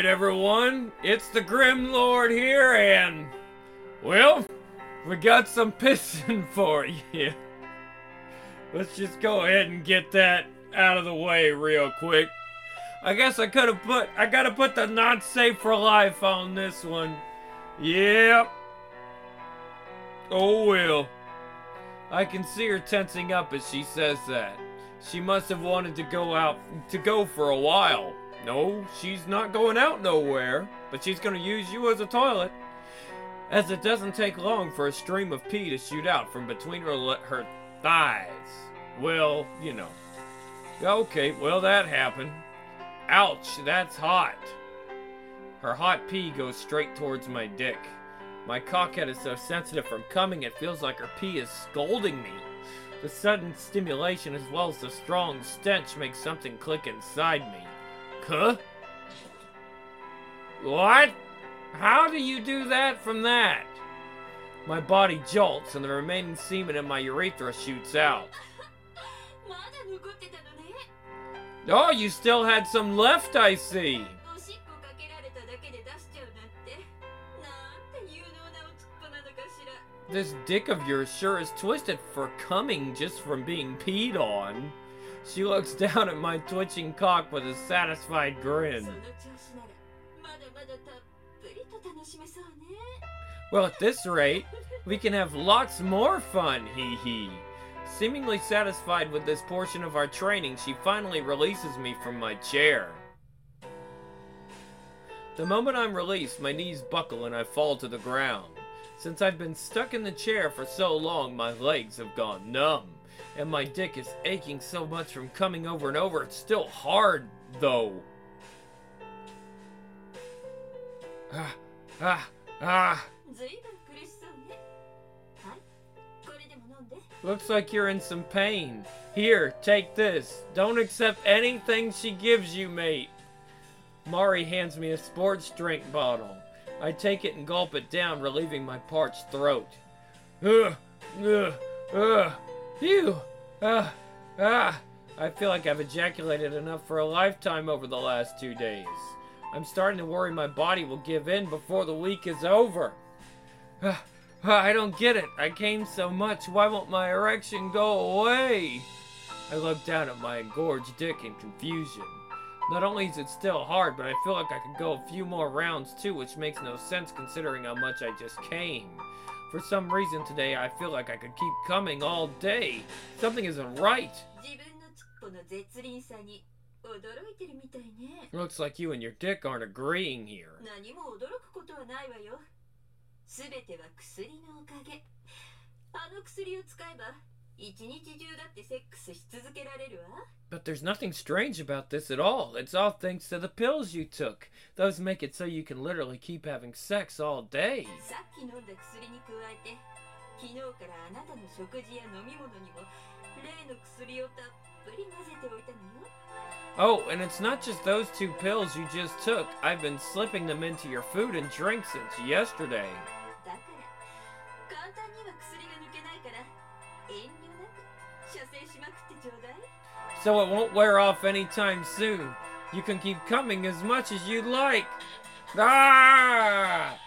Alright everyone, it's the Grim Lord here and, well, we got some pissing for you. Let's just go ahead and get that out of the way real quick. I guess I gotta put the not safe for life on this one. Yep. Oh well. I can see her tensing up as she says that. She must have wanted to go for a while. No, she's not going out nowhere, but she's gonna use you as a toilet. As it doesn't take long for a stream of pee to shoot out from between her thighs. Well, you know. Okay, well that happened. Ouch, that's hot. Her hot pee goes straight towards my dick. My cockhead is so sensitive from coming it feels like her pee is scolding me. The sudden stimulation as well as the strong stench makes something click inside me. Huh? What? How do you do that from that? My body jolts and the remaining semen in my urethra shoots out. Oh, you still had some left, I see. This dick of yours sure is twisted for coming just from being peed on. She looks down at my twitching cock with a satisfied grin. Well, at this rate, we can have lots more fun, hee hee. Seemingly satisfied with this portion of our training, she finally releases me from my chair. The moment I'm released, my knees buckle and I fall to the ground. Since I've been stuck in the chair for so long, my legs have gone numb. And my dick is aching so much from coming over and over. It's still hard, though. Looks like you're in some pain. Here, take this. Don't accept anything she gives you, mate. Mari hands me a sports drink bottle. I take it and gulp it down, relieving my parched throat. Phew. I feel like I've ejaculated enough for a lifetime over the last 2 days. I'm starting to worry my body will give in before the week is over. I don't get it. I came so much. Why won't my erection go away? I look down at my engorged dick in confusion. Not only is it still hard, but I feel like I could go a few more rounds too, which makes no sense considering how much I just came. For some reason today, I feel like I could keep coming all day. Something isn't right. Looks like you and your dick aren't agreeing here. But there's nothing strange about this at all. It's all thanks to the pills you took. Those make it so you can literally keep having sex all day. Oh, and it's not just those 2 pills you just took. I've been slipping them into your food and drink since yesterday. So it won't wear off anytime soon. You can keep coming as much as you'd like. Ah!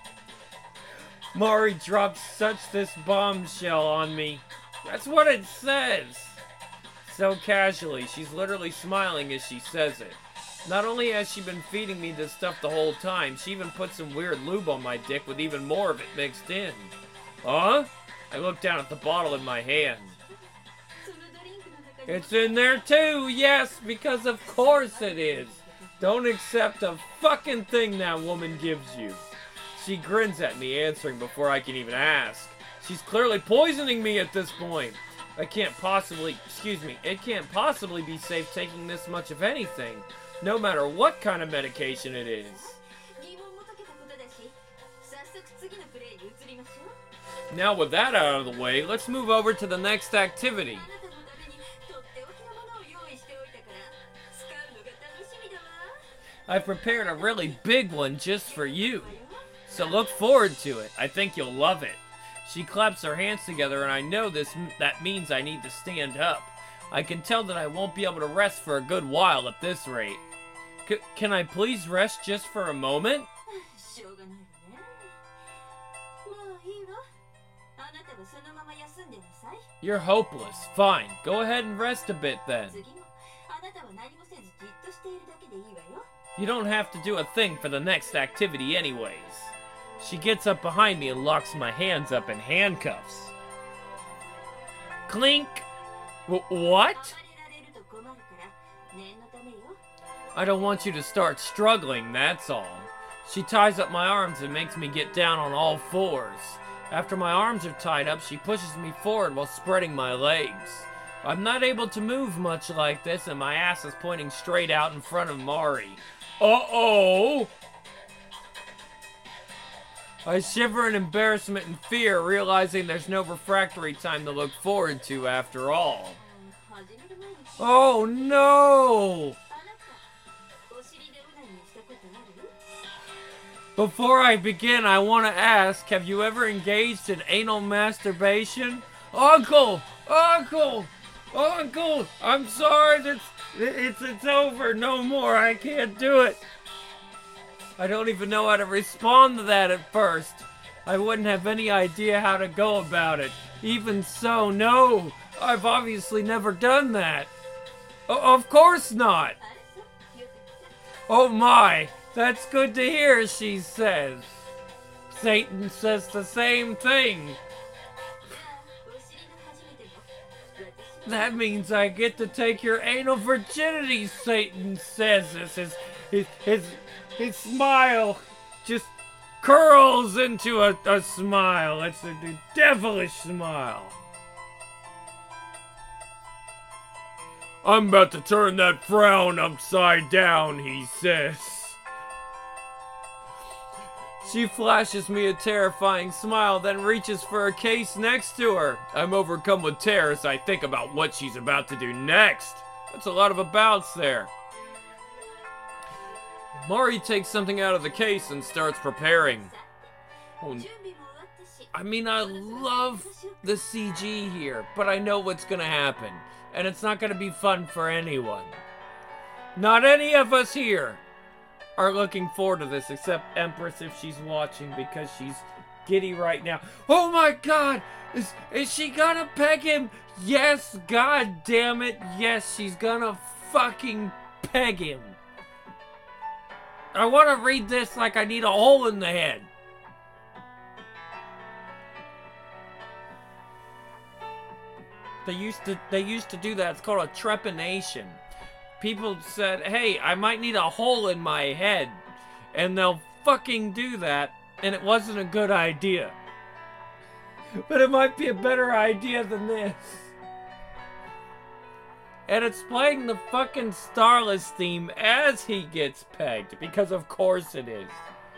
Mari drops this bombshell on me. That's what it says. So casually, she's literally smiling as she says it. Not only has she been feeding me this stuff the whole time, she even put some weird lube on my dick with even more of it mixed in. Huh? I look down at the bottle in my hand. It's in there too, yes, because of course it is. Don't accept a fucking thing that woman gives you. She grins at me, answering before I can even ask. She's clearly poisoning me at this point. It can't possibly be safe taking this much of anything, no matter what kind of medication it is. Now with that out of the way, let's move over to the next activity. I've prepared a really big one just for you. So look forward to it. I think you'll love it. She claps her hands together and I know that means I need to stand up. I can tell that I won't be able to rest for a good while at this rate. Can I please rest just for a moment? しょうがないわね。もういいわ。あなたはそのまま休んでなさい。 You're hopeless. Fine. Go ahead and rest a bit then. 次もあなたは何もせずじっとしているだけでいいわよ。 You don't have to do a thing for the next activity anyways. She gets up behind me and locks my hands up in handcuffs. Clink! What? 暴れられると困るから念のためよ。 I don't want you to start struggling, that's all. She ties up my arms and makes me get down on all fours. After my arms are tied up, she pushes me forward while spreading my legs. I'm not able to move much like this, and my ass is pointing straight out in front of Mari. Uh-oh! I shiver in embarrassment and fear, realizing there's no refractory time to look forward to after all. 始める前に Oh no! あなたお尻でオナニーしたことある？ Before I begin, I want to ask, have you ever engaged in anal masturbation? Uncle! Uncle! Uncle! I'm sorry, it's over. No more. I can't do it. I don't even know how to respond to that at first. I wouldn't have any idea how to go about it. Even so, no. I've obviously never done that. Of course not. あれさ、よく言った。 Oh my, that's good to hear, she says. Satan says the same thing. じゃあお尻の初めても私 That means I get to take your anal virginity, Satan says. His smile just curls into a smile. It's a devilish smile. I'm about to turn that frown upside down, he says. She flashes me a terrifying smile, then reaches for a case next to her. I'm overcome with terror as I think about what she's about to do next. That's a lot of abouts there. Mari takes something out of the case and starts preparing. Oh, 準備も終わったし I mean, I love the CG here, but I know what's gonna happen. And it's not gonna be fun for anyone. Not any of us here are looking forward to this, except Empress if she's watching, because she's giddy right now. Oh my god! Is she gonna peg him? Yes, god damn it, yes, she's gonna fucking peg him. I wanna read this like I need a hole in the head. They used to do that. It's called a trepanation. People said, hey, I might need a hole in my head. And they'll fucking do that, and it wasn't a good idea. But it might be a better idea than this. And it's playing the fucking Starless theme as he gets pegged, because of course it is.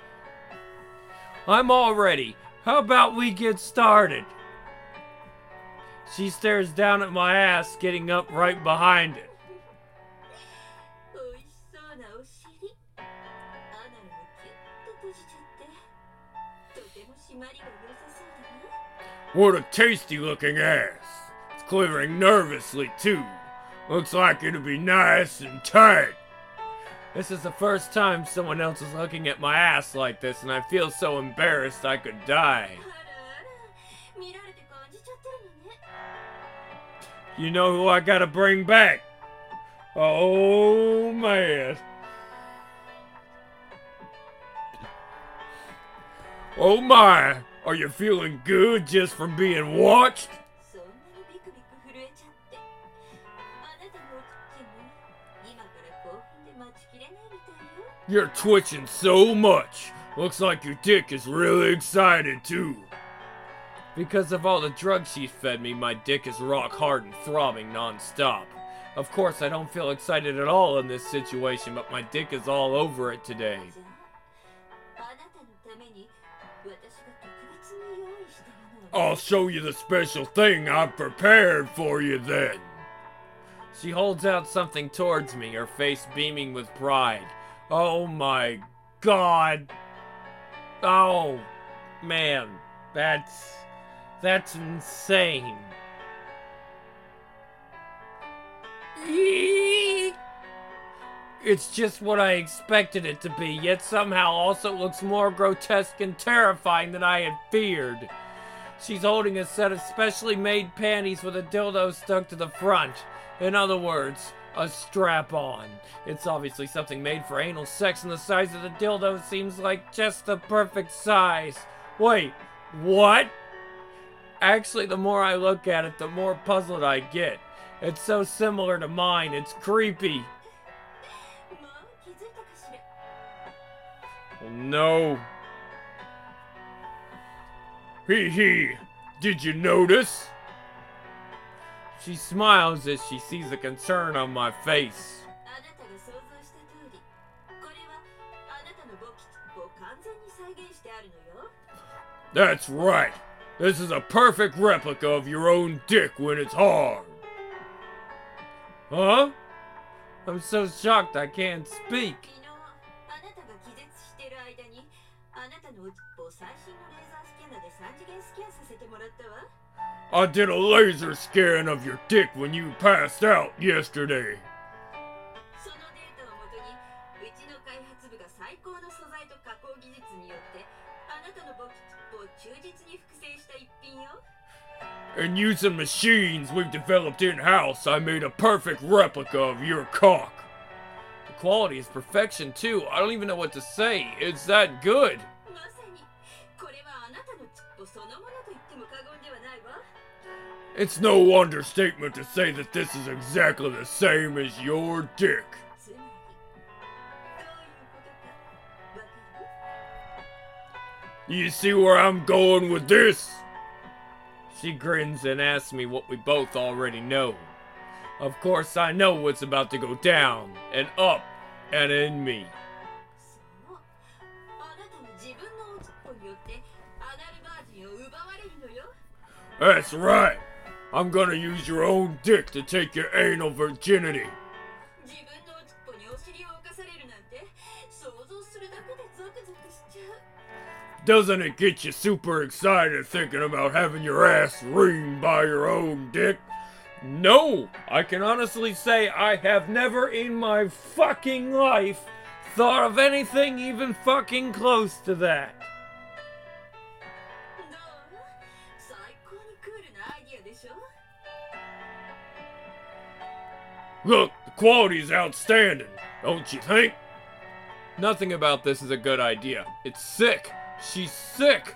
I'm all ready. How about we get started? She stares down at my ass, getting up right behind it. おいしそうなお尻。アナルもキュッと閉じちゃって。とても締まりが良さそうだね。 What a tasty looking ass. It's quivering nervously too. Looks like it'll be nice and tight. This is the first time someone else is looking at my ass like this, and I feel so embarrassed I could die. あらあら、見られて感じちゃってるのね。 You know who I gotta bring back? Oh man. Oh my, are you feeling good just from being watched? そんなにビクビク震えちゃって。あなたのお口も今から興奮で待ちきれないみたいよ。 You're twitching so much. Looks like your dick is really excited too. Because of all the drugs she fed me, my dick is rock hard and throbbing non-stop. Of course, I don't feel excited at all in this situation, but my dick is all over it today. じゃあ、あなたのために私が特別に用意したものを。 I'll show you the special thing I've prepared for you then. She holds out something towards me, her face beaming with pride. Oh my god. Oh, man. That's insane. Eek. It's just what I expected it to be, yet somehow also looks more grotesque and terrifying than I had feared. She's holding a set of specially made panties with a dildo stuck to the front. In other words, a strap-on. It's obviously something made for anal sex, and the size of the dildo seems like just the perfect size. Wait, what? Actually, the more I look at it, the more puzzled I get. It's so similar to mine, it's creepy. Oh no. Hee hee, did you notice? She smiles as she sees the concern on my face. That's right. This is a perfect replica of your own dick when it's hard. Huh? I'm so shocked I can't speak. I did a laser scan of your dick when you passed out yesterday. And using machines we've developed in-house, I made a perfect replica of your cock. The quality is perfection too. I don't even know what to say. It's that good. It's no understatement to say that this is exactly the same as your dick. You see where I'm going with this? She grins and asks me what we both already know. Of course, I know what's about to go down, and up, and in me. That's right. I'm gonna use your own dick to take your anal virginity. Doesn't it get you super excited thinking about having your ass reamed by your own dick? No, I can honestly say I have never in my fucking life thought of anything even fucking close to that. Look, the quality's outstanding, don't you think? Nothing about this is a good idea. It's sick. She's sick.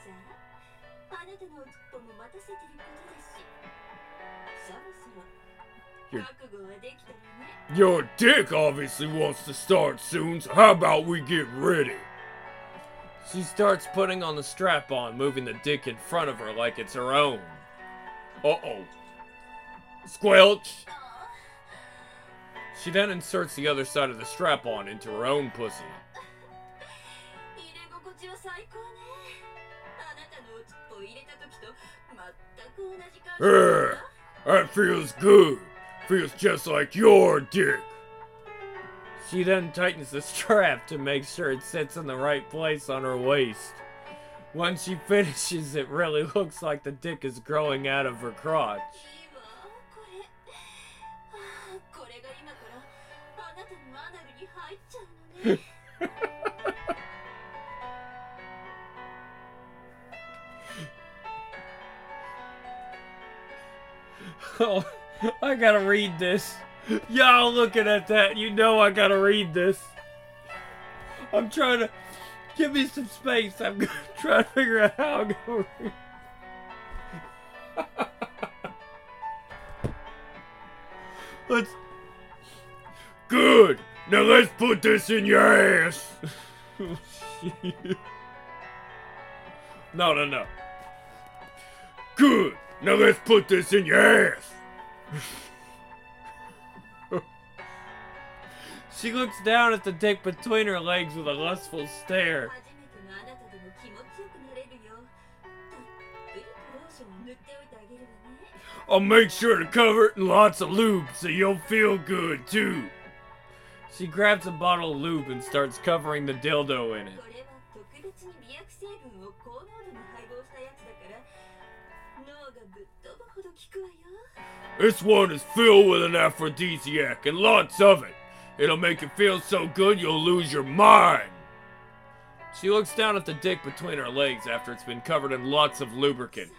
Your dick obviously wants to start soon, so how about we get ready? She starts putting on the strap-on, moving the dick in front of her like it's her own. Uh-oh. Squelch! She then inserts the other side of the strap-on into her own pussy. That feels good. Feels just like your dick. She then tightens the strap to make sure it sits in the right place on her waist. Once she finishes, it really looks like the dick is growing out of her crotch. Oh, I gotta read this. Y'all looking at that, you know I gotta read this. I'm trying to... Give me some space. I'm trying to figure out how I'm gonna read. Let's... Good! Now let's put this in your ass! Oh, shit. No. Good! Now let's put this in your ass! She looks down at the dick between her legs with a lustful stare. I'll make sure to cover it in lots of lube so you'll feel good too. She grabs a bottle of lube and starts covering the dildo in it. This one is filled with an aphrodisiac and lots of it. It'll make you feel so good you'll lose your mind. She looks down at the dick between her legs after it's been covered in lots of lubricant.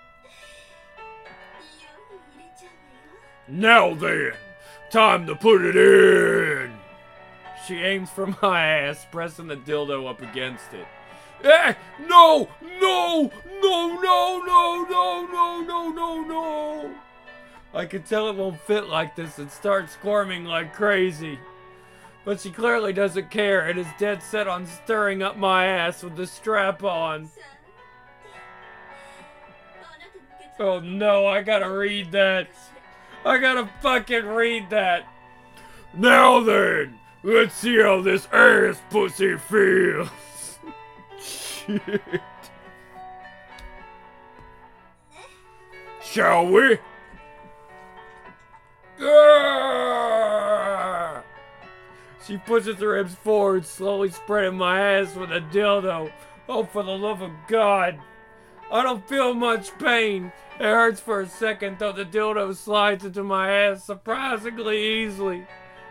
Now then, time to put it in. She aims for my ass, pressing the dildo up against it. Eh, no, no, no, no, no, no, no, no, no, no. I can tell it won't fit like this and starts squirming like crazy. But she clearly doesn't care and is dead set on stirring up my ass with the strap on. Oh no, I gotta read that. I gotta fucking read that. Now then, let's see how this ass pussy feels. Shit. Shall we? Ah! She pushes her hips forward, slowly spreading my ass with a dildo. Oh, for the love of God. I don't feel much pain. It hurts for a second, though the dildo slides into my ass surprisingly easily.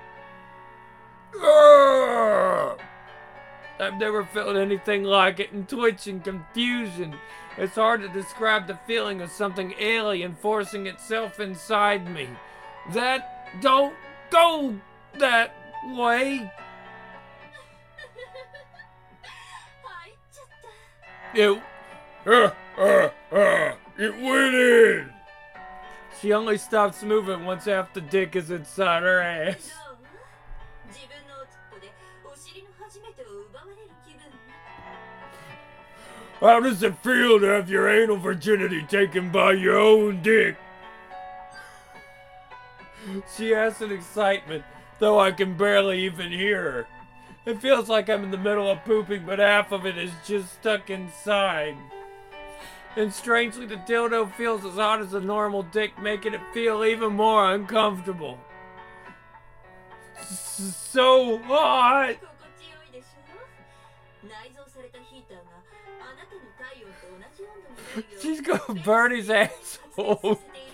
Urgh! I've never felt anything like it, and twitch and confusion. It's hard to describe the feeling of something alien forcing itself inside me. That don't go that way. It went in. She only stops moving once half the dick is inside her ass. How does it feel to have your anal virginity taken by your own dick? She asks in excitement, though I can barely even hear her. It feels like I'm in the middle of pooping, but half of it is just stuck inside. And strangely, the dildo feels as hot as a normal dick, making it feel even more uncomfortable. So hot! She's gonna burn his asshole.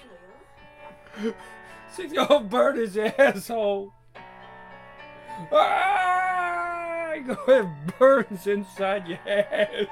She's gonna burn his asshole. Ah! It burns inside your ass.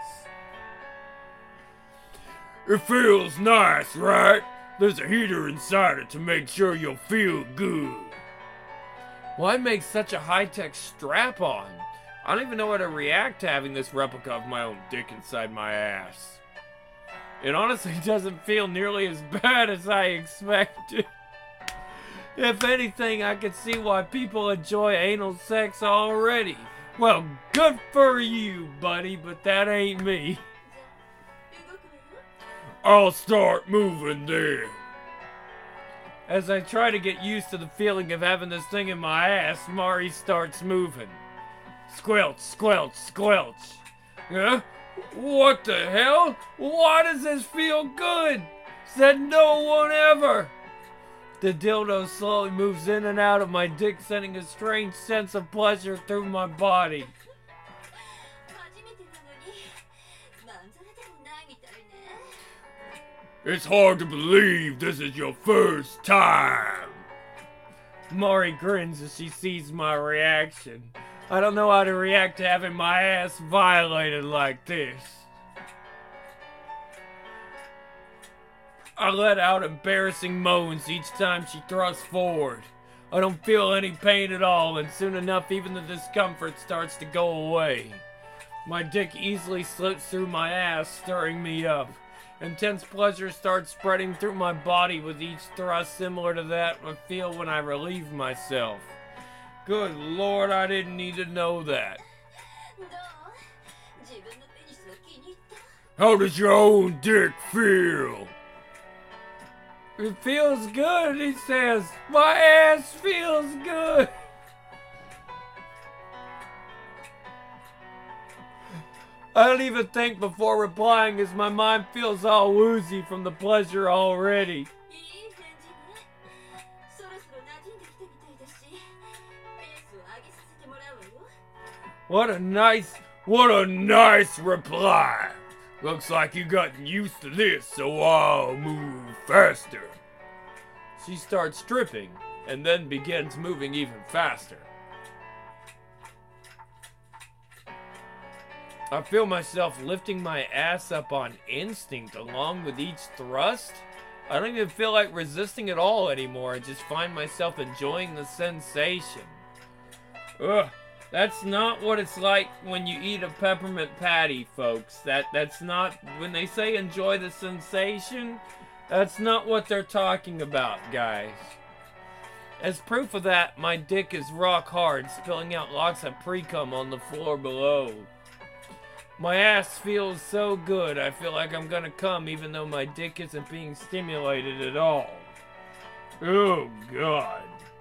It feels nice, right? There's a heater inside it to make sure you'll feel good. Why make such a high-tech strap-on? I don't even know how to react to having this replica of my own dick inside my ass. It honestly doesn't feel nearly as bad as I expected. If anything, I can see why people enjoy anal sex already. Well, good for you, buddy, but that ain't me. I'll start moving then. As I try to get used to the feeling of having this thing in my ass, Mari starts moving. Squelch, squelch, squelch. Huh? What the hell? Why does this feel good? Said no one ever. The dildo slowly moves in and out of my dick, sending a strange sense of pleasure through my body. It's hard to believe this is your first time. Mari grins as she sees my reaction. I don't know how to react to having my ass violated like this. I let out embarrassing moans each time she thrusts forward. I don't feel any pain at all, and soon enough even the discomfort starts to go away. My dick easily slips through my ass, stirring me up. Intense pleasure starts spreading through my body with each thrust, similar to that I feel when I relieve myself. Good Lord, I didn't need to know that. How does your own dick feel? It feels good, he says. My ass feels good. I don't even think before replying as my mind feels all woozy from the pleasure already. What a nice reply. Looks like you gotten used to this, so I'll move faster. She starts stripping, and then begins moving even faster. I feel myself lifting my ass up on instinct along with each thrust. I don't even feel like resisting at all anymore. I just find myself enjoying the sensation. Ugh. That's not what it's like when you eat a peppermint patty, folks. That's not, when they say enjoy the sensation, that's not what they're talking about, guys. As proof of that, my dick is rock hard, spilling out lots of pre-cum on the floor below. My ass feels so good, I feel like I'm gonna come even though my dick isn't being stimulated at all. Oh, God.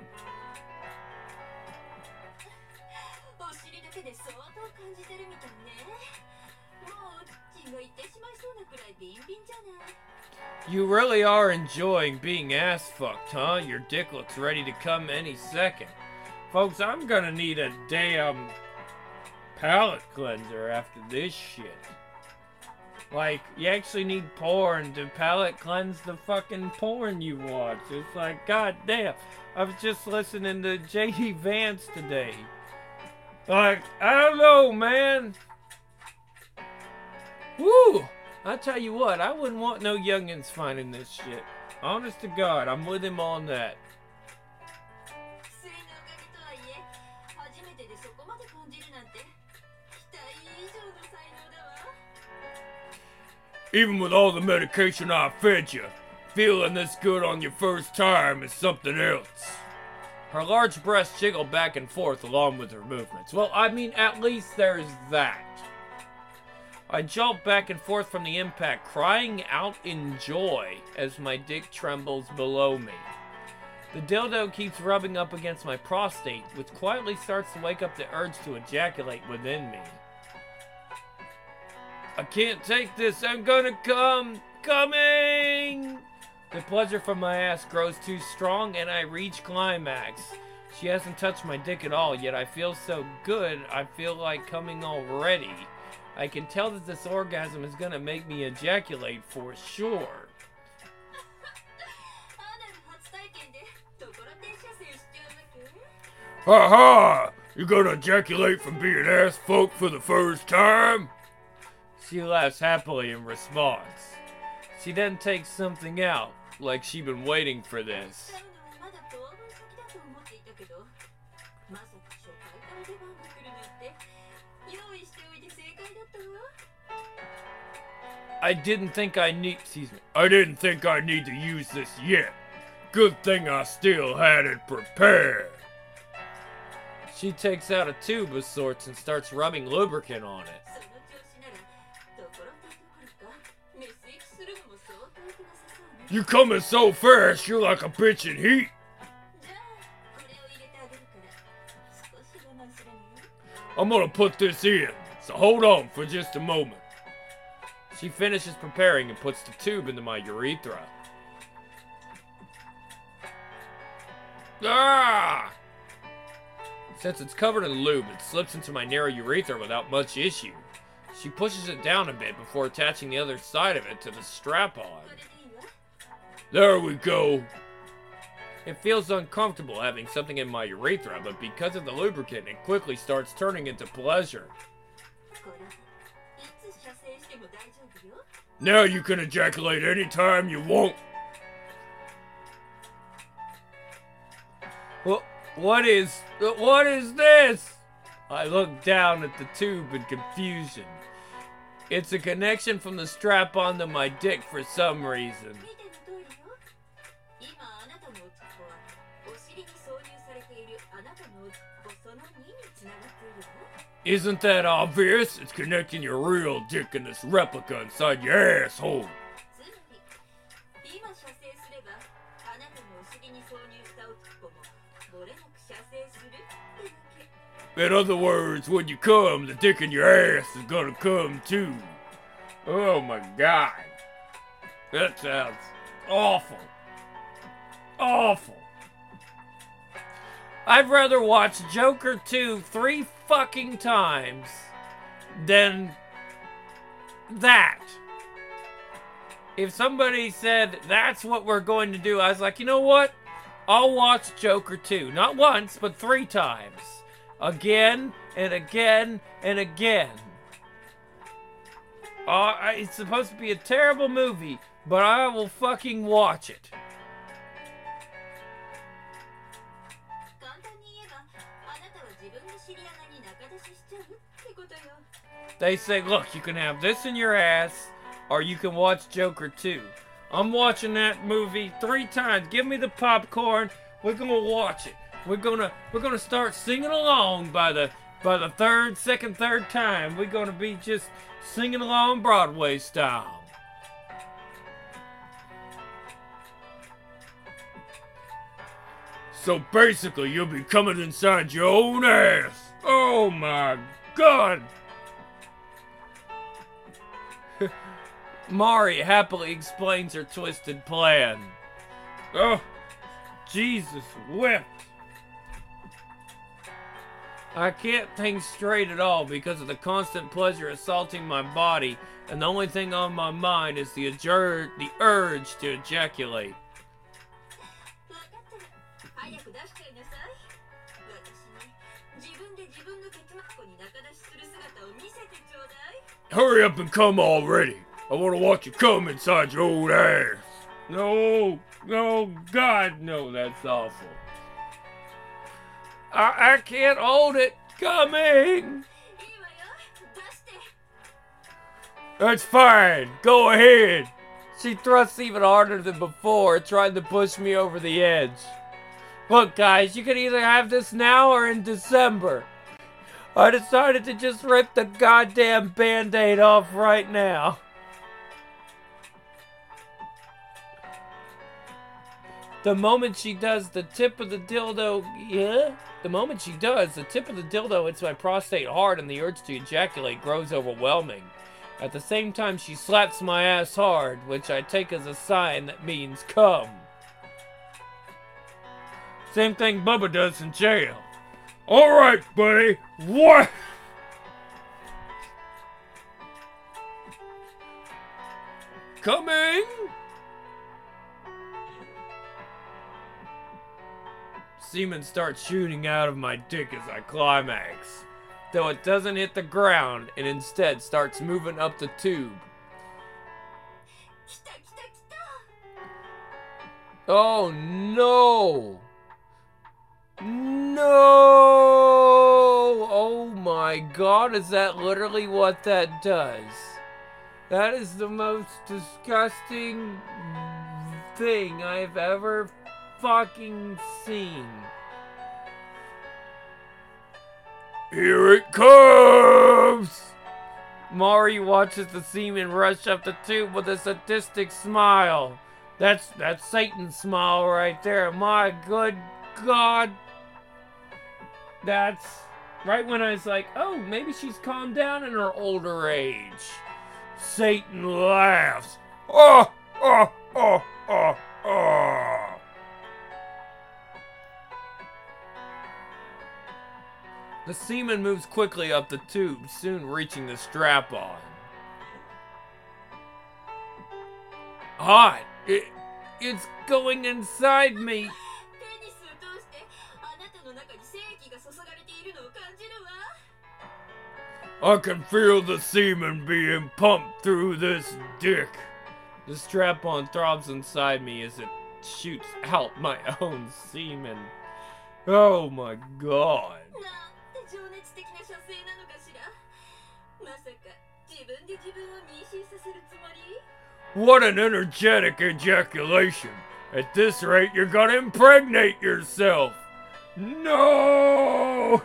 お尻だけで相当感じてるみたいね。もう血がいってしまいそうなくらいビンビンじゃない。 You really are enjoying being ass fucked, huh? Your dick looks ready to come any second. Folks, I'm gonna need a damn palate cleanser after this shit. Like, you actually need porn to palate cleanse the fucking porn you watch. It's like, god damn. I was just listening to J.D. Vance today. Like, I don't know, man. Woo! I tell you what, I wouldn't want no youngins finding this shit. Honest to God, I'm with him on that. 薬のおかげとはいえ、初めてでそこまで感じるなんて、期待以上の才能だわ。 Even with all the medication I fed you, feeling this good on your first time is something else. Her large breasts jiggle back and forth along with her movements. Well, I mean, at least there's that. I jolt back and forth from the impact, crying out in joy as my dick trembles below me. The dildo keeps rubbing up against my prostate, which quietly starts to wake up the urge to ejaculate within me. I can't take this, I'm gonna come! Coming! The pleasure from my ass grows too strong and I reach climax. She hasn't touched my dick at all, yet I feel so good, I feel like coming already. I can tell that this orgasm is gonna make me ejaculate for sure. アナル初体験でところてん射精しちゃうわけ？ Ha ha! You gonna ejaculate from being ass fucked for the first time? She laughs happily in response. She then takes something out, like she'd been waiting for this. 使うのはまだ当分先だと思っていたけど、まさか初回から出番が来るなんて用意しておいて正解だったわ。 I didn't think I need to use this yet. Good thing I still had it prepared. She takes out a tube of sorts and starts rubbing lubricant on it. その調子ならところてんどころかメス行きするのも相当良くなさそうね。 You coming so fast, you're like a bitch in heat. じゃあこれを入れてあげるから少し我慢するのよ。 I'm gonna put this in, so hold on for just a moment. She finishes preparing and puts the tube into my urethra. Ah! Since it's covered in lube, it slips into my narrow urethra without much issue. She pushes it down a bit before attaching the other side of it to the strap-on. これでいいわ。 There we go. It feels uncomfortable having something in my urethra, but because of the lubricant, it quickly starts turning into pleasure. これいつ射精しても大丈夫よ。 Now you can ejaculate anytime you want. What is this? I look down at the tube in confusion. It's a connection from the strap onto my dick for some reason. 見ての通りよ。今あなたのおちっこはお尻に挿入されているあなたのおちっこその2につながっているわ。 Isn't that obvious? It's connecting your real dick and this replica inside your asshole. つまり今射精すればあなたのお尻に挿入したおちっこも漏れなく射精するってわけ。 In other words, when you come, the dick in your ass is gonna come too. Oh my god. That sounds awful. Awful. I'd rather watch Joker 2 3 fucking times than that. If somebody said that's what we're going to do, I was like, you know what? I'll watch Joker 2. Not once, but 3 times. Again and again and again. It's supposed to be a terrible movie, but I will fucking watch it. They say, look, you can have this in your ass, or you can watch Joker 2. I'm watching that movie 3 times. Give me the popcorn. We're gonna watch it. We're gonna start singing along by the third time. We're gonna be just singing along Broadway style. So basically, you'll be coming inside your own ass. Oh my God. Mari happily explains her twisted plan. Oh, Jesus wept. I can't think straight at all because of the constant pleasure assaulting my body, and the only thing on my mind is the urge to ejaculate. Hurry up and come already. I want to watch you come inside your old ass. No, God, no, that's awful. I can't hold it. Coming. That's fine. Go ahead. She thrusts even harder than before, trying to push me over the edge. Look, guys, you can either have this now or in December. I decided to just rip the goddamn Band-Aid off right now. The moment she does, the tip of the dildo hits my prostate hard and the urge to ejaculate grows overwhelming. At the same time, she slaps my ass hard, which I take as a sign that means come. Same thing Bubba does in jail. Alright, buddy, what? Coming! Semen starts shooting out of my dick as I climax, though it doesn't hit the ground and instead starts moving up the tube. Oh no! No! Oh my God, is that literally what that does? That is the most disgusting thing I've ever fucking seen. Here it comes! Mari watches the semen rush up the tube with a sadistic smile. That's Satan's smile right there. My good God. That's right when I was like, oh, maybe she's calmed down in her older age. Satan laughs. Oh, oh, oh, oh, oh. The semen moves quickly up the tube, soon reaching the strap-on. Hot! It's going inside me! I can feel the semen being pumped through this dick. The strap-on throbs inside me as it shoots out my own semen. Oh my God. What an energetic ejaculation. At this rate, you're gonna impregnate yourself. No!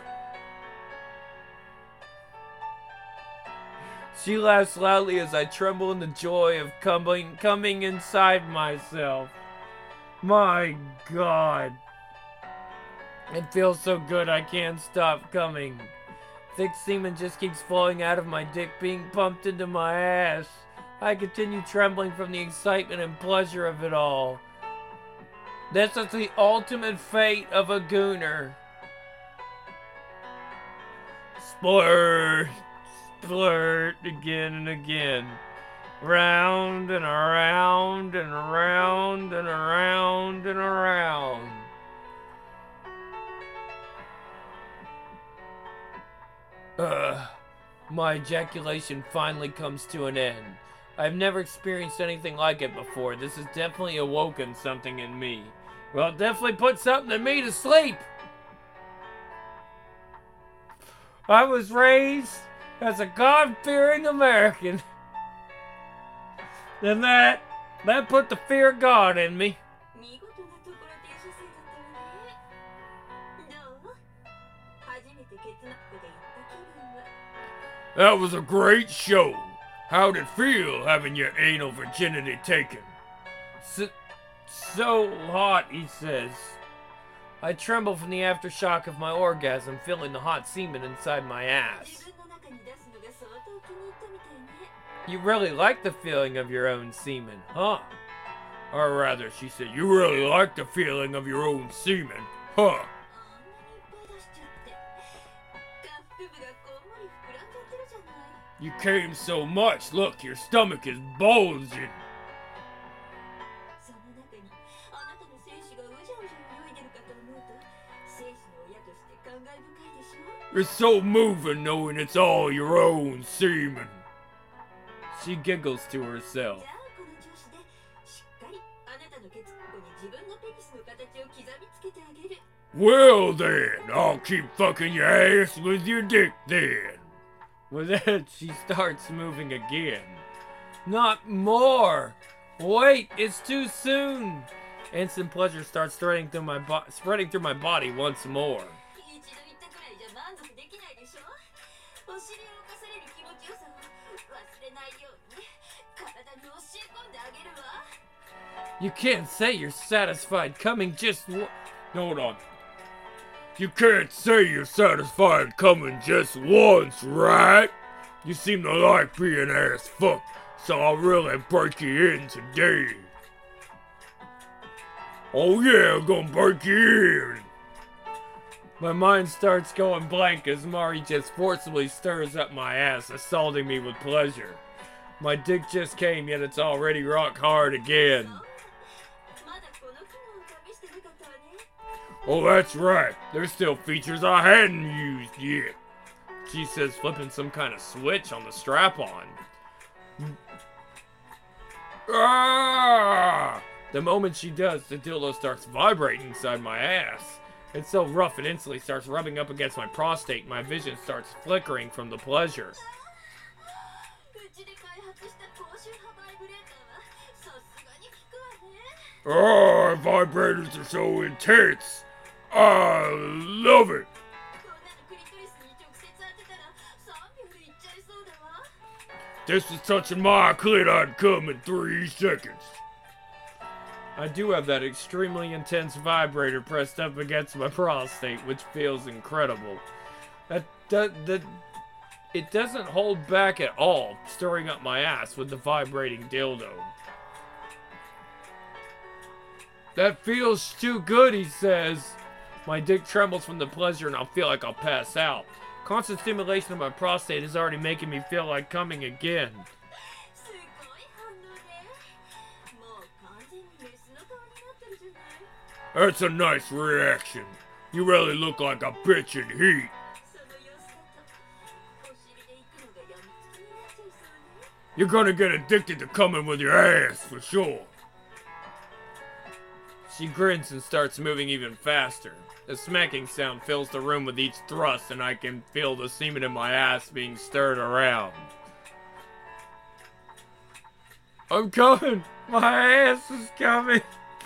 She laughs loudly as I tremble in the joy of coming inside myself. My God. It feels so good I can't stop coming. Thick semen just keeps flowing out of my dick, being pumped into my ass. I continue trembling from the excitement and pleasure of it all. This is the ultimate fate of a gooner. Splurt, splurt, again and again. Round and around and around and around and around. My ejaculation finally comes to an end. I've never experienced anything like it before. This has definitely awoken something in me. Well, it definitely put something in me to sleep. I was raised as a God-fearing American. And that put the fear of God in me. 見事なところ転写生だったわね。どう？初めてケツナップで行った気分は。 That was a great show. How'd it feel having your anal virginity taken? So hot, he says. I tremble from the aftershock of my orgasm, feeling the hot semen inside my ass. 自分の中に出すのが相当気に入ったみたいね。 You really like the feeling of your own semen, huh? Or rather, she said, you really like the feeling of your own semen, huh? あんなにいっぱい出しちゃって。下腹部がこんもり膨らんじゃってるじゃない。 You came so much. Look, your stomach is bulging. その中にあなたの精子がうじゃうじゃ泳いでるかと思うと、精子の親として感慨深いでしょ。 It's so moving knowing it's all your own semen. She giggles to herself. じゃあこの調子でしっかりあなたのケツっこに自分のペニスの形を刻みつけてあげる。 Well then, I'll keep fucking your ass with your dick then. With that, she starts moving again. Not more. Wait, it's too soon. Instant pleasure starts spreading through my body once more. 一度言ったくらいじゃ満足できないでしょ。お尻を犯される気持ちよさを忘れないように体に教え込んであげるわ。 You can't say you're satisfied coming just Hold on. You can't say you're satisfied coming just once, right? You seem to like being ass fucked, so I'll really break you in today. Oh yeah, I'm gonna break you in. My mind starts going blank as Mari just forcibly stirs up my ass, assaulting me with pleasure. My dick just came, yet it's already rock hard again. まだこの機能を試してなかったわね。 Oh, that's right. There's still features I hadn't used yet. She says, flipping some kind of switch on the strap-on. Ah! The moment she does, the dildo starts vibrating inside my ass. It's so rough it instantly starts rubbing up against my prostate. My vision starts flickering from the pleasure. うちで開発した高周波バイブレーターはさすがに効くわね。 Oh, vibrators are so intense. I love it. こんなのクリトリスに直接当てたら3秒でいっちゃいそうだわ。 This is touching my clit, I'd come in 3 seconds. I do have that extremely intense vibrator pressed up against my prostate, which feels incredible. It doesn't hold back at all, stirring up my ass with the vibrating dildo. That feels too good, he says. My dick trembles from the pleasure and I'll feel like I'll pass out. Constant stimulation of my prostate is already making me feel like coming again. すごい反応ね。もう完全にメスの顔になってるじゃない。 That's a nice reaction. You really look like a bitch in heat. その様子だとお尻で行くのがやみつきになっちゃいそうね。 You're gonna get addicted to coming with your ass, for sure. She grins and starts moving even faster. A smacking sound fills the room with each thrust, and I can feel the semen in my ass being stirred around. I'm coming! My ass is coming!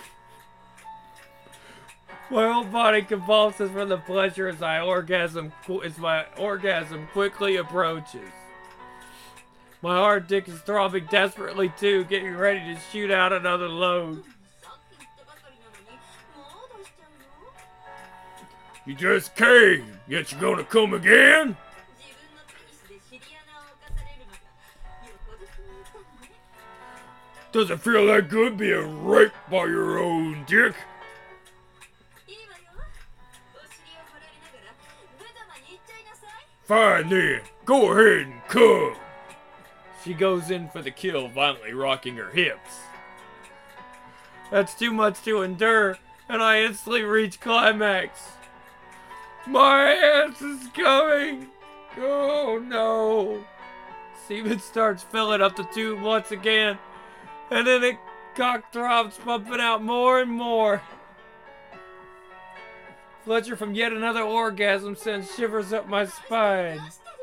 My whole body convulses from the pleasure as my orgasm quickly approaches. My hard dick is throbbing desperately too, getting ready to shoot out another load. さっき言ったばかりなのにもう出しちゃうの？ You just came, yet you're gonna come again? 自分のペニスで尻穴を犯されるのがよほど気に入ったのね。 Does it feel that good being raped by your own dick? いいわよ。お尻を振られながら無様に行っちゃいなさい。 Fine then, go ahead and come. She goes in for the kill, violently rocking her hips. That's too much to endure, and I instantly reach climax. My ass is coming! Oh no! Semen starts filling up the tube once again, and then it cock throbs, pumping out more and more. Fletcher from yet another orgasm sends shivers up my spine.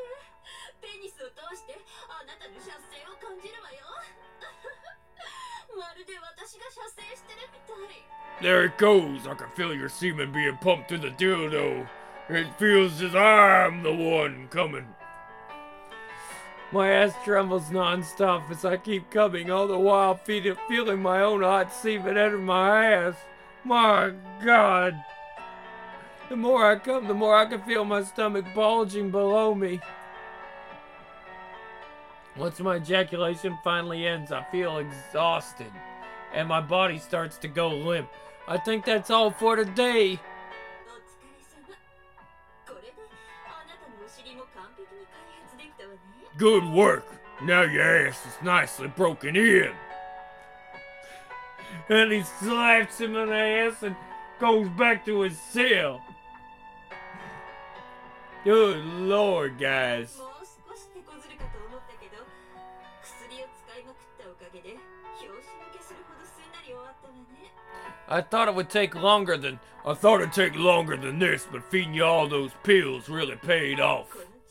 There it goes. I can feel your semen being pumped through the dildo. It feels as I'm the one coming. My ass trembles non-stop as I keep coming, all the while feeling my own hot semen enter my ass. My God. The more I come, the more I can feel my stomach bulging below me. Once my ejaculation finally ends, I feel exhausted, and my body starts to go limp. I think that's all for today. Good work. Now your ass is nicely broken in. And he slaps him in the ass and goes back to his cell. Good Lord, guys. I thought it'd take longer than this, but feeding you all those pills really paid off.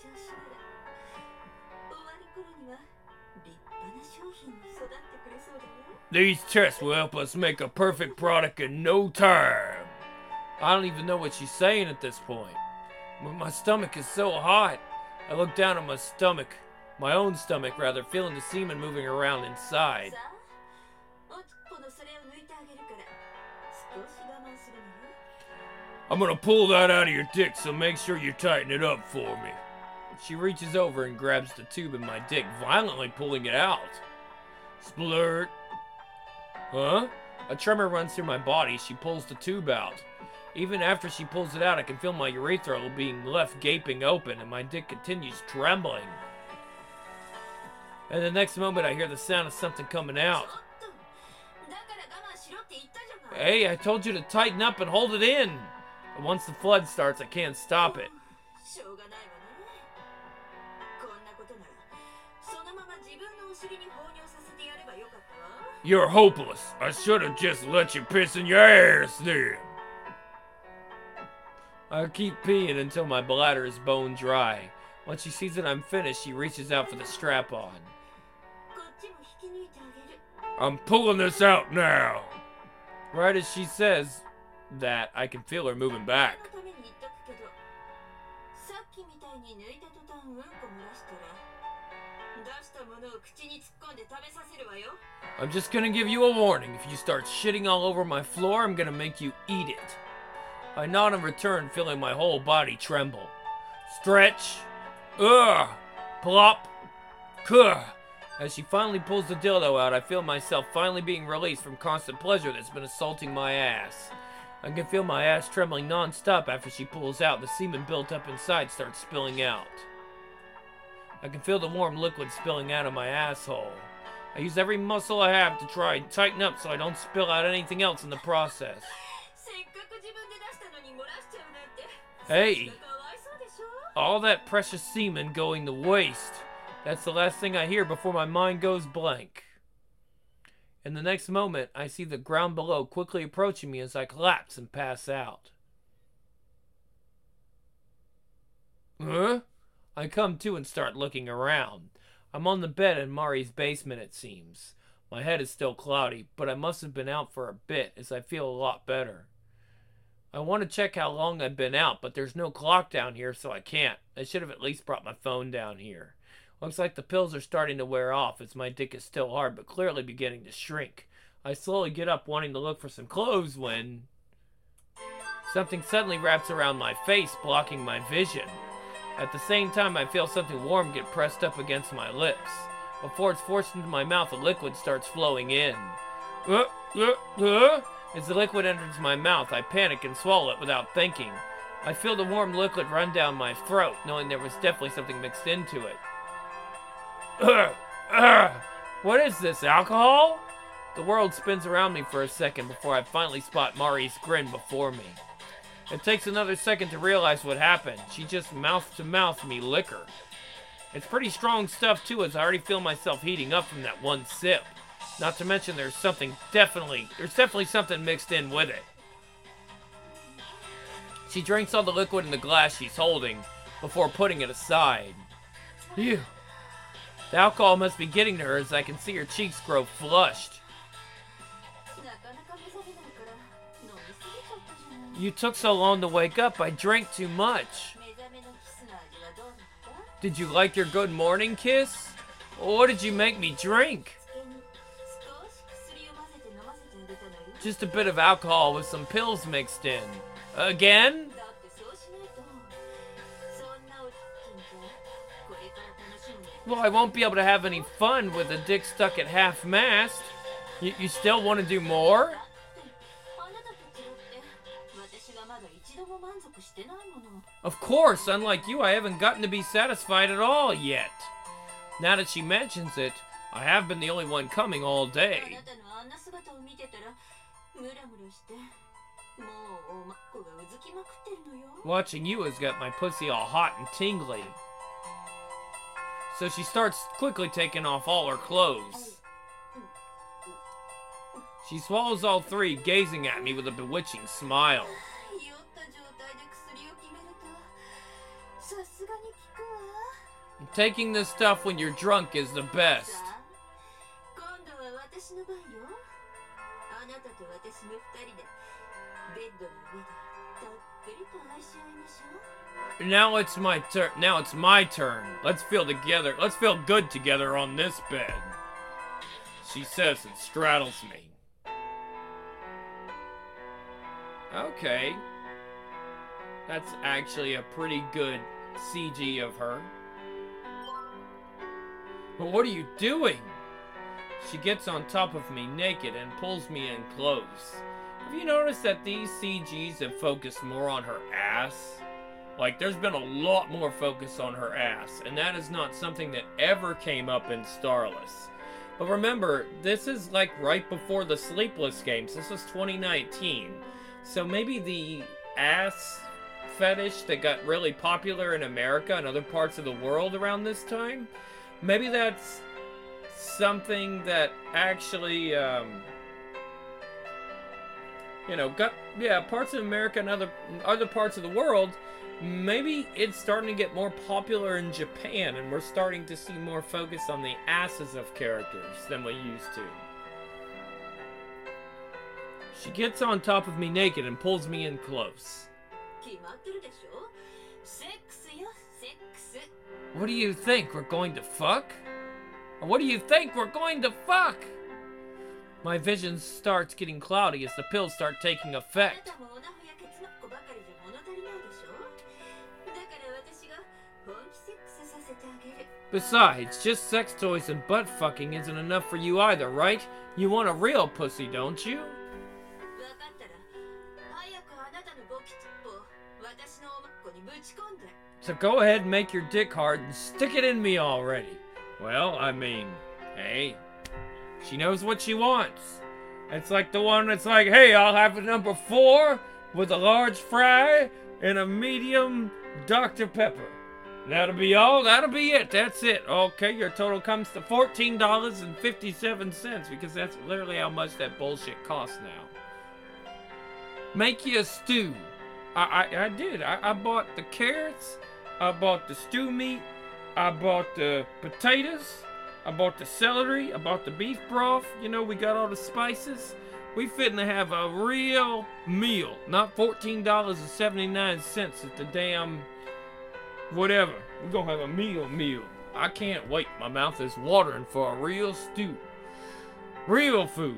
These tests will help us make a perfect product in no time. I don't even know what she's saying at this point. My stomach is so hot. I look down at my own stomach rather, feeling the semen moving around inside. I'm gonna pull that out of your dick, so make sure you tighten it up for me. She reaches over and grabs the tube in my dick, violently pulling it out. Splurt. Huh? A tremor runs through my body. She pulls the tube out. Even after she pulls it out, I can feel my urethra being left gaping open, and my dick continues trembling. And the next moment, I hear the sound of something coming out. Hey, I told you to tighten up and hold it in. But once the flood starts, I can't stop it. You're hopeless. I should have just let you piss in your ass then. I keep peeing until my bladder is bone dry. Once she sees that I'm finished, she reaches out for the strap-on. I'm pulling this out now. Right as she says that, I can feel her moving back. I'm just gonna give you a warning. If you start shitting all over my floor, I'm gonna make you eat it. I nod in return, feeling my whole body tremble. Stretch. Plop. Kuh. As she finally pulls the dildo out, I feel myself finally being released from constant pleasure that's been assaulting my ass. I can feel my ass trembling non-stop after she pulls out. The semen built up inside starts spilling out. I can feel the warm liquid spilling out of my asshole. I use every muscle I have to try and tighten up so I don't spill out anything else in the process. Hey! All that precious semen going to waste. That's the last thing I hear before my mind goes blank. In the next moment, I see the ground below quickly approaching me as I collapse and pass out. Huh? I come to and start looking around. I'm on the bed in Mari's basement, it seems. My head is still cloudy, but I must have been out for a bit as I feel a lot better. I want to check how long I've been out, but there's no clock down here, so I can't. I should have at least brought my phone down here. Looks like the pills are starting to wear off as my dick is still hard, but clearly beginning to shrink. I slowly get up, wanting to look for some clothes when something suddenly wraps around my face, blocking my vision. At the same time, I feel something warm get pressed up against my lips. Before it's forced into my mouth, the liquid starts flowing in. As the liquid enters my mouth, I panic and swallow it without thinking. I feel the warm liquid run down my throat, knowing there was definitely something mixed into it. What is this, alcohol? The world spins around me for a second before I finally spot Mari's grin before me. It takes another second to realize what happened. She just mouth-to-mouth me liquor. It's pretty strong stuff too, as I already feel myself heating up from that one sip. Not to mention there's definitely something mixed in with it. She drinks all the liquid in the glass she's holding before putting it aside. Phew. The alcohol must be getting to her as I can see her cheeks grow flushed. You took so long to wake up, I drank too much. Did you like your good morning kiss? What did you make me drink? Just a bit of alcohol with some pills mixed in. Again? Well, I won't be able to have any fun with a dick stuck at half-mast. You still want to do more? Of course, unlike you, I haven't gotten to be satisfied at all yet. Now that she mentions it, I have been the only one coming all day. Watching you has got my pussy all hot and tingly. So she starts quickly taking off all her clothes. She swallows all three, gazing at me with a bewitching smile. Taking this stuff when you're drunk is the best. Now it's my turn. Let's feel good together on this bed. She says and straddles me. Okay. That's actually a pretty good CG of her. But what are you doing? She gets on top of me naked and pulls me in close. Have you noticed that these CGs have focused more on her ass? Like, there's been a lot more focus on her ass, and that is not something that ever came up in Starless. But remember, this is like right before the Sleepless games. This was 2019. So maybe the ass fetish that got really popular in America and other parts of the world around this time, maybe that's something that actually, parts of America and other parts of the world, maybe it's starting to get more popular in Japan, and we're starting to see more focus on the asses of characters than we used to. She gets on top of me naked and pulls me in close. What do you think, we're going to fuck? Or what do you think, we're going to fuck? My vision starts getting cloudy as the pills start taking effect. Besides, just sex toys and butt fucking isn't enough for you either, right? You want a real pussy, don't you? So go ahead and make your dick hard and stick it in me already. Well, I mean, hey, she knows what she wants. It's like the one that's like, hey, I'll have a number 4 with a large fry and a medium Dr. Pepper. That'll be all, that'll be it, that's it. Okay, your total comes to $14.57 because that's literally how much that bullshit costs now. Make you a stew. I did. I bought the carrots, I bought the stew meat, I bought the potatoes, I bought the celery, I bought the beef broth. You know, we got all the spices. We fitting to have a real meal, not $14.79 at the damn whatever. We're gonna have a meal. I can't wait. My mouth is watering for a real stew. Real food.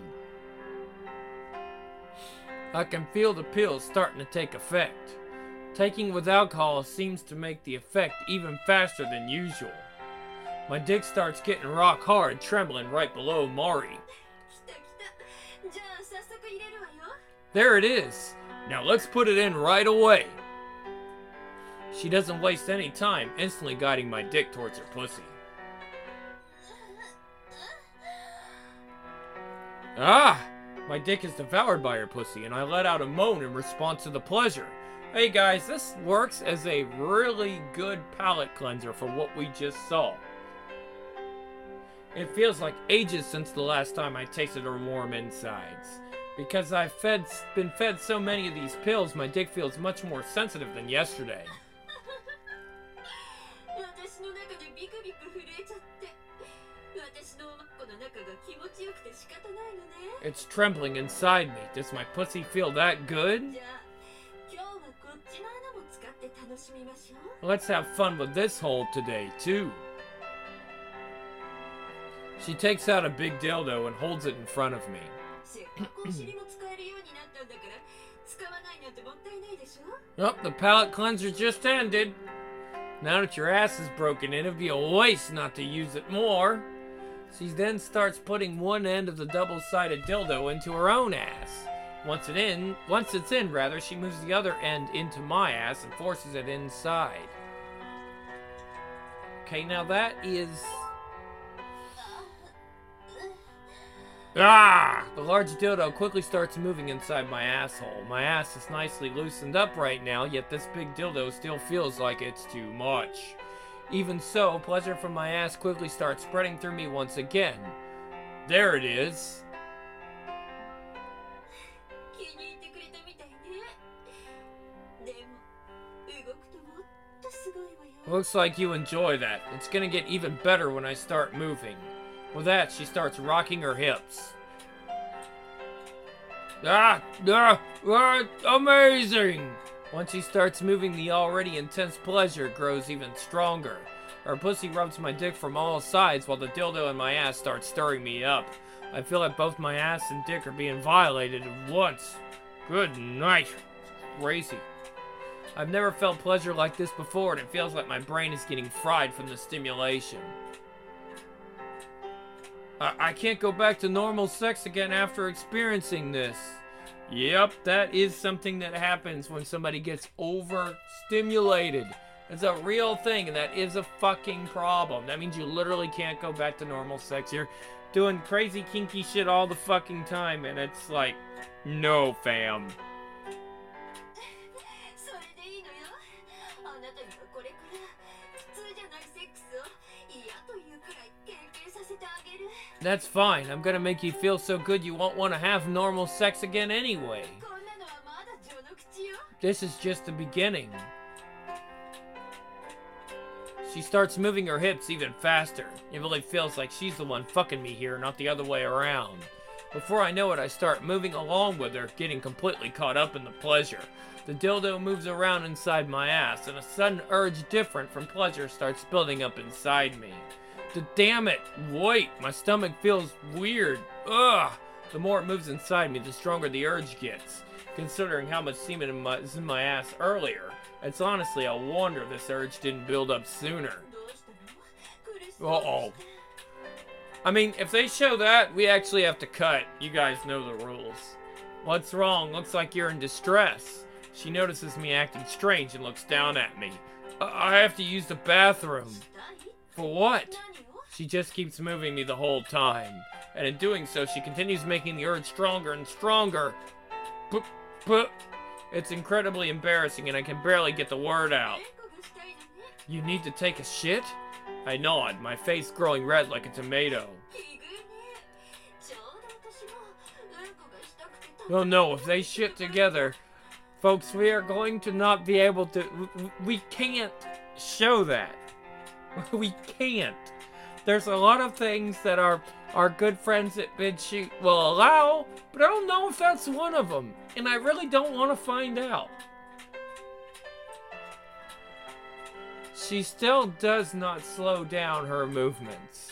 I can feel the pills starting to take effect. Taking with alcohol seems to make the effect even faster than usual. My dick starts getting rock hard, trembling right below Mari. There it is. Now let's put it in right away. She doesn't waste any time, instantly guiding my dick towards her pussy. Ah! My dick is devoured by her pussy, and I let out a moan in response to the pleasure. Hey guys, this works as a really good palate cleanser for what we just saw. It feels like ages since the last time I tasted her warm insides. Because I've been fed so many of these pills, my dick feels much more sensitive than yesterday. It's trembling inside me. Does my pussy feel that good? Let's have fun with this hole today, too. She takes out a big dildo and holds it in front of me. Oh, the palate cleanser just ended. Now that your ass is broken in, it'd be a waste not to use it more. She then starts putting one end of the double-sided dildo into her own ass. Once it's in, she moves the other end into my ass and forces it inside. Okay, now that is... Ah! The large dildo quickly starts moving inside my asshole. My ass is nicely loosened up right now, yet this big dildo still feels like it's too much. Even so, pleasure from my ass quickly starts spreading through me once again. There it is. Looks like you enjoy that. It's gonna get even better when I start moving. With that, she starts rocking her hips. Amazing! Once she starts moving, the already intense pleasure grows even stronger. Her pussy rubs my dick from all sides while the dildo in my ass starts stirring me up. I feel like both my ass and dick are being violated at once. Good night. Crazy. I've never felt pleasure like this before, and it feels like my brain is getting fried from the stimulation. I can't go back to normal sex again after experiencing this. Yep, that is something that happens when somebody gets overstimulated. It's a real thing, and that is a fucking problem. That means you literally can't go back to normal sex. You're doing crazy kinky shit all the fucking time, and it's like, no, fam. That's fine. I'm gonna make you feel so good you won't want to have normal sex again anyway. This is just the beginning. She starts moving her hips even faster. It really feels like she's the one fucking me here, not the other way around. Before I know it, I start moving along with her, getting completely caught up in the pleasure. The dildo moves around inside my ass, and a sudden urge different from pleasure starts building up inside me. Damn it! Wait, my stomach feels weird. Ugh! The more it moves inside me, the stronger the urge gets. Considering how much semen is in my ass earlier, it's honestly a wonder this urge didn't build up sooner. Uh-oh. I mean, if they show that, we actually have to cut. You guys know the rules. What's wrong? Looks like you're in distress. She notices me acting strange and looks down at me. I have to use the bathroom. For what? She just keeps moving me the whole time. And in doing so, she continues making the urge stronger and stronger. It's incredibly embarrassing and I can barely get the word out. You need to take a shit? I nod, my face growing red like a tomato. Oh no, if they shit together, folks, we are going to not be able to... We can't show that. We can't. There's a lot of things that our good friends at BidShoot will allow, but I don't know if that's one of them. And I really don't want to find out. She still does not slow down her movements.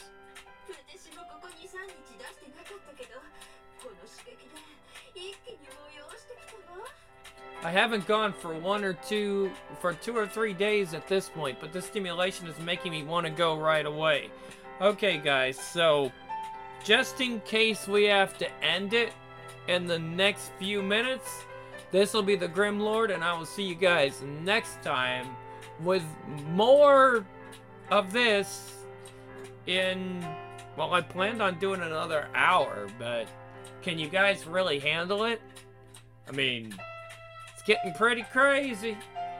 I haven't gone for 2 or 3 days at this point, but this stimulation is making me want to go right away. Okay, guys, so just in case we have to end it in the next few minutes, this will be the Grim Lord, and I will see you guys next time with more of this in, well, I planned on doing another hour, but Can you guys really handle it? I mean, it's getting pretty crazy.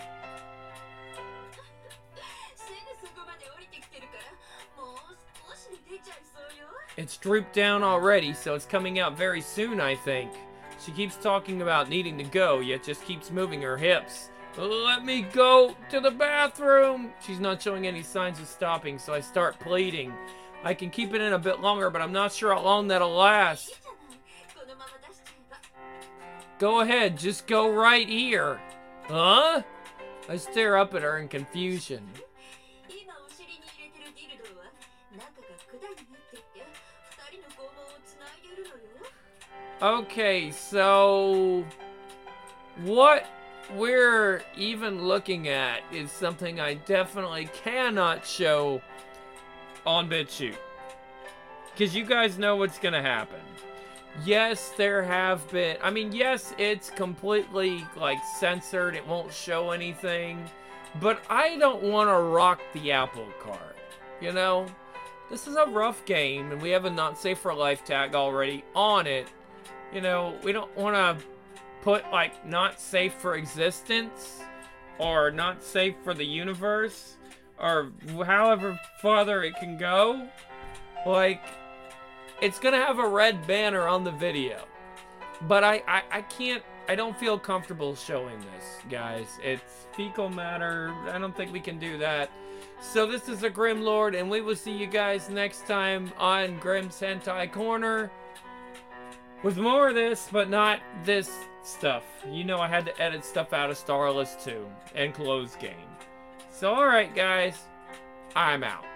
すぐそこまで降りてきてるからもう少しで出ちゃいそうよ。 It's drooped down already, so it's coming out very soon, I think. She keeps talking about needing to go, yet just keeps moving her hips. Let me go to the bathroom! She's not showing any signs of stopping, so I start pleading. I can keep it in a bit longer, but I'm not sure how long that'll いい last. じゃないこのまま出しちゃえば。 Go ahead, just go right here. Huh? I stare up at her in confusion. 今お尻に入れてるディルドは中が管になっていて二人の肛門をつないでるのよ。 Okay, so what we're even looking at is something I definitely cannot show on BitChute. Because you guys know what's going to happen. Yes, there have been... I mean, yes, it's completely, like, censored. It won't show anything. But I don't want to rock the apple cart. You know? This is a rough game, and we have a not safe for life tag already on it. You know, we don't want to put, like, not safe for existence, or not safe for the universe, or however farther it can go. Like, it's gonna have a red banner on the video. But I can't, I don't feel comfortable showing this, guys. It's fecal matter. I don't think we can do that. So this is a Grim Lord, and we will see you guys next time on Grim's Hentai Corner. With more of this, but not this stuff. You know I had to edit stuff out of Starless 2 and Close Game. So alright guys, I'm out.